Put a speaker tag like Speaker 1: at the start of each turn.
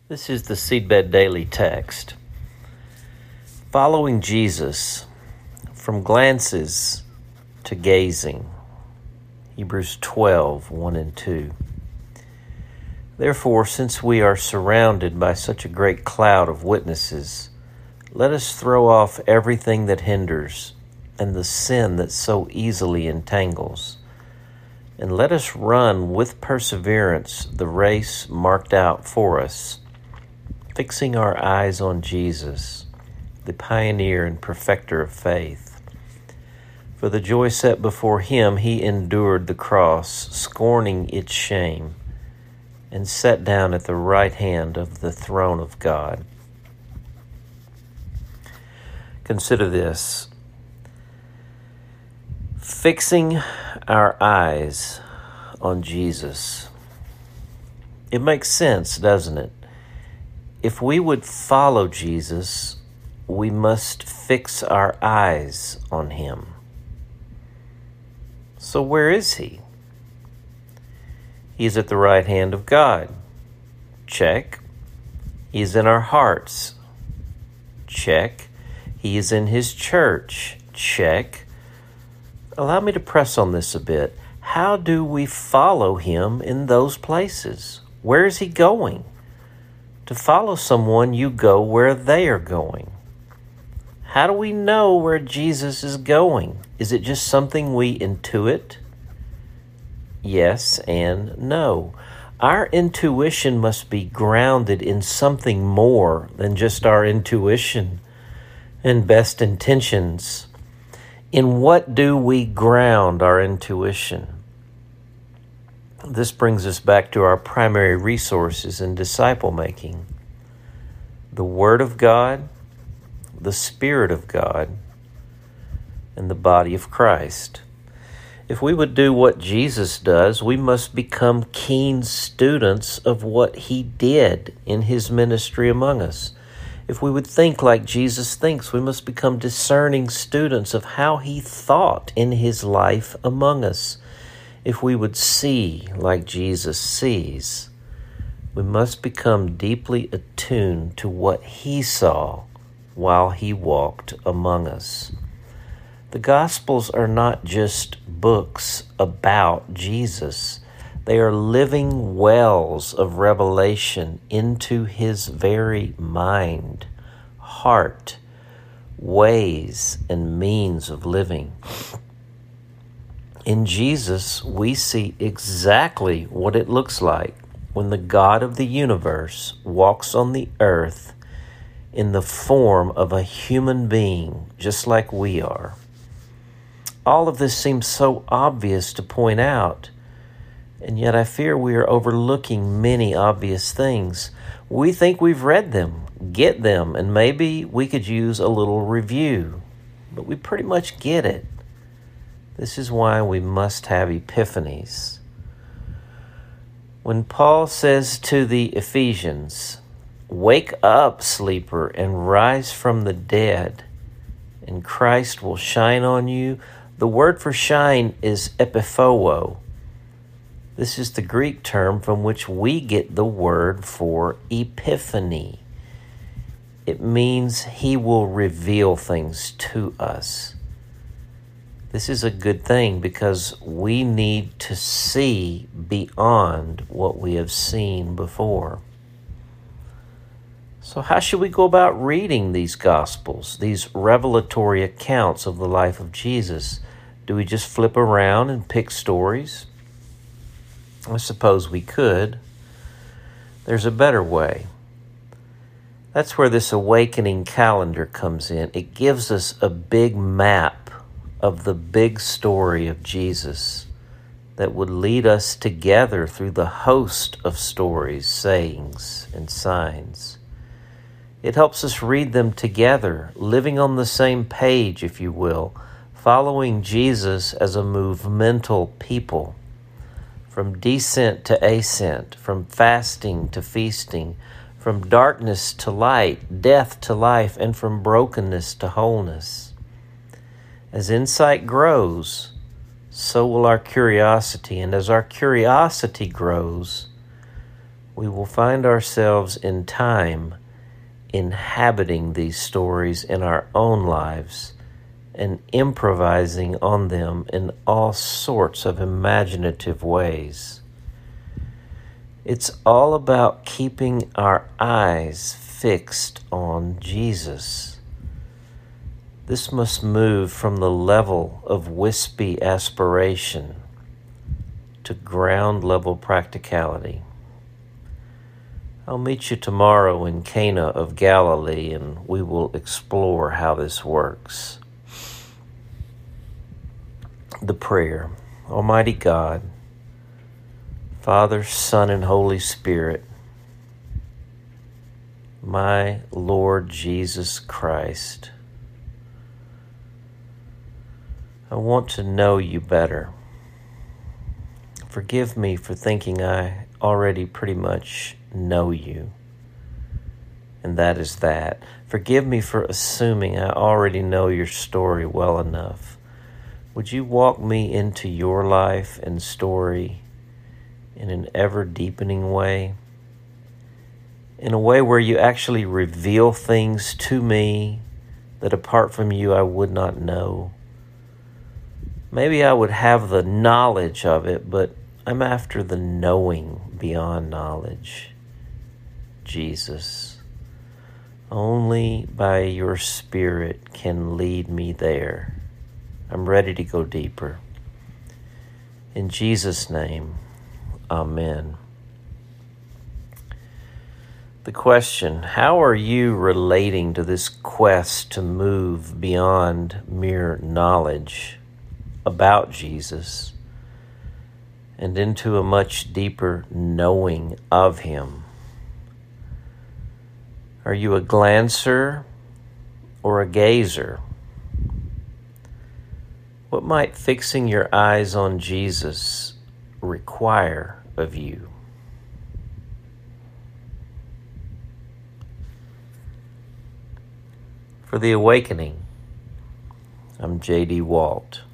Speaker 1: This is the Seedbed Daily Text. Following Jesus from glances to gazing. Hebrews 12, 1 and 2. Therefore, since we are surrounded by such a great cloud of witnesses, let us throw off everything that hinders and the sin that so easily entangles. And let us run with perseverance the race marked out for us, fixing our eyes on Jesus, the pioneer and perfecter of faith. For the joy set before him, he endured the cross, scorning its shame, and sat down at the right hand of the throne of God. Consider this. Fixing our eyes on Jesus. It makes sense, doesn't it? If we would follow Jesus, we must fix our eyes on him. So where is he? He's at the right hand of God. Check. He's in our hearts. Check. He is in his church. Check. Allow me to press on this a bit. How do we follow him in those places? Where is he going? To follow someone, you go where they are going. How do we know where Jesus is going? Is it just something we intuit? Yes and no. Our intuition must be grounded in something more than just our intuition and best intentions. In what do we ground our intuition? This brings us back to our primary resources in disciple making: the Word of God, the Spirit of God, and the body of Christ. If we would do what Jesus does, we must become keen students of what he did in his ministry among us. If we would think like Jesus thinks, we must become discerning students of how he thought in his life among us. If we would see like Jesus sees, we must become deeply attuned to what he saw while he walked among us. The Gospels are not just books about Jesus. They are living wells of revelation into his very mind, heart, ways, and means of living. In Jesus, we see exactly what it looks like when the God of the universe walks on the earth in the form of a human being, just like we are. All of this seems so obvious to point out, and yet I fear we are overlooking many obvious things. We think we've read them, get them, and maybe we could use a little review, but we pretty much get it. This is why we must have epiphanies. When Paul says to the Ephesians, "Wake up, sleeper, and rise from the dead, and Christ will shine on you," the word for shine is epiphoo. This is the Greek term from which we get the word for epiphany. It means he will reveal things to us. This is a good thing because we need to see beyond what we have seen before. So how should we go about reading these Gospels, these revelatory accounts of the life of Jesus? Do we just flip around and pick stories? I suppose we could. There's a better way. That's where this awakening calendar comes in. It gives us a big map of the big story of Jesus that would lead us together through the host of stories, sayings, and signs. It helps us read them together, living on the same page, if you will, following Jesus as a movemental people. From descent to ascent, from fasting to feasting, from darkness to light, death to life, and from brokenness to wholeness. As insight grows, so will our curiosity, and as our curiosity grows, we will find ourselves in time inhabiting these stories in our own lives and improvising on them in all sorts of imaginative ways. It's all about keeping our eyes fixed on Jesus. This must move from the level of wispy aspiration to ground level practicality. I'll meet you tomorrow in Cana of Galilee, and we will explore how this works. The prayer. Almighty God, Father, Son, and Holy Spirit, my Lord Jesus Christ, I want to know you better. Forgive me for thinking I already pretty much know you, and that is that. Forgive me for assuming I already know your story well enough. Would you walk me into your life and story in an ever-deepening way? In a way where you actually reveal things to me that apart from you I would not know. Maybe I would have the knowledge of it, but I'm after the knowing beyond knowledge. Jesus, only by your Spirit can lead me there. I'm ready to go deeper. In Jesus' name, Amen. The question, how are you relating to this quest to move beyond mere knowledge about Jesus and into a much deeper knowing of Him? Are you a glancer or a gazer? What might fixing your eyes on Jesus require of you? For The Awakening, I'm J.D. Walt.